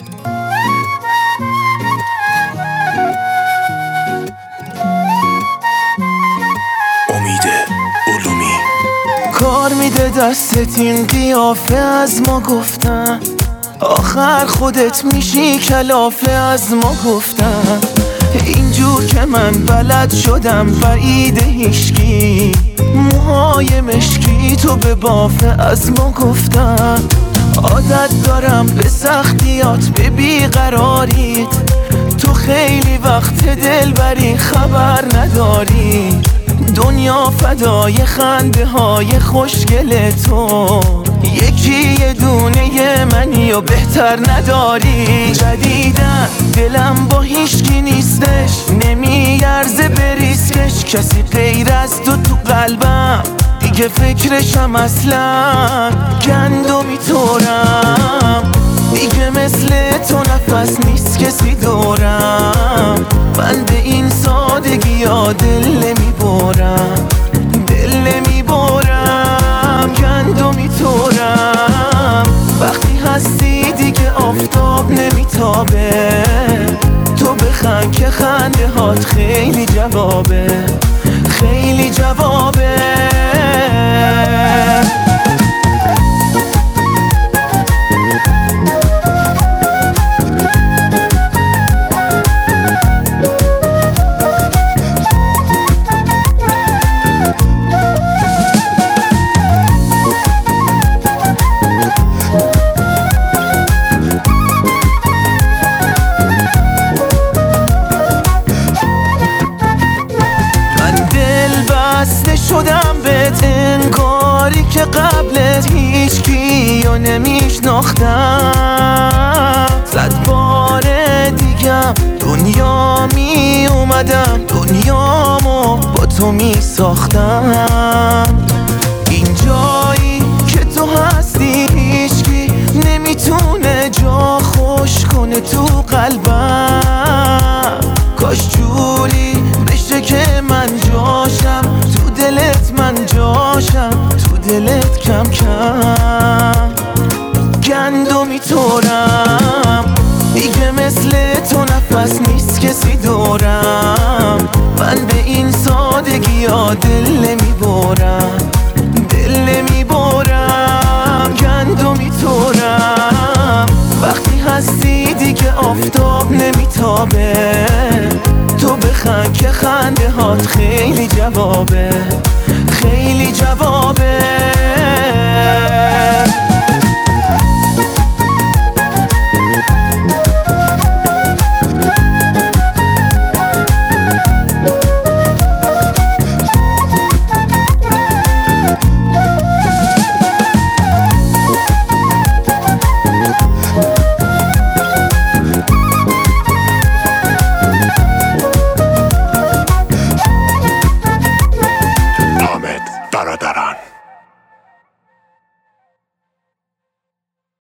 کار میده دستت این قیافه از ما گفتن، آخر خودت میشی کلافه از ما گفتن. اینجور که من بلد شدم بعید هیشکی، موهای مشکی تو به بافه از ما گفتن. عادت دارم به سختیات به بیقراریت، تو خیلی وقت دل بری خبر نداری. دنیا فدای خنده های خوشگل تو، یکی یه دونه منی و بهتر نداری. جدیدن دلم با هیشکی نیستش، نمیارزه بریسکش. کسی غیر از تو قلبم دیگه فکرشم اصلا. گندمی طورم دیگه مثل تو نفس نیست کسی دورم. من به این سادگی ها دل نمیبرم، دل نمیبرم. گندمی طورم وقتی هستی دیگه آفتاب نمیتابه. تو بخند که خنده هات خیلی جوابه، خیلی جوابه. شدم بهت انگاری که قبلت هیچ کیو نمیشناختم. 100 بار دیگم دنیا می اومدم، دنیامو با تو می ساختم. این جایی که تو هستی هیچکی نمیتونه جا خوش کنه تو قلبم. کاش جوری بشه که من جاشم تو دلت، من جاشم تو دلت کم کم. گندمی طورم دیگه مثل تو نفس نیست کسی دورم. من به این سادگی ها دل نمیبرم، دل نمیبرم. گندمی طورم وقتی هستی دیگه آفتاب نمیتابه. تو بخند که خنده هات خیلی جوابه،